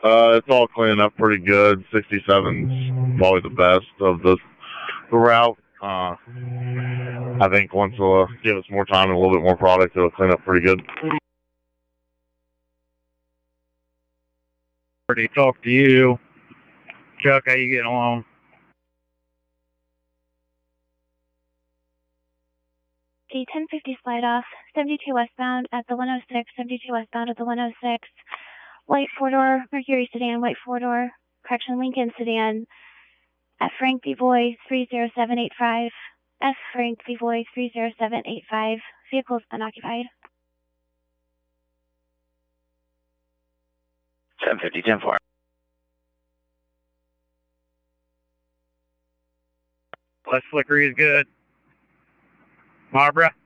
It's all cleaning up pretty good. 67's probably the best of the route. I think once we'll give us more time and a little bit more product, it'll clean up pretty good. Pretty talk to you. Chuck, how you getting along? The 1050 slide off, 72 westbound at the 106, 72 westbound at the 106. White four-door Mercury sedan, white four-door, correction, Lincoln sedan at Frank Bevoy 30785. F. Frank Bevoy 30785. Vehicles unoccupied. 1050, 10-4. West Flickery is good. Barbara?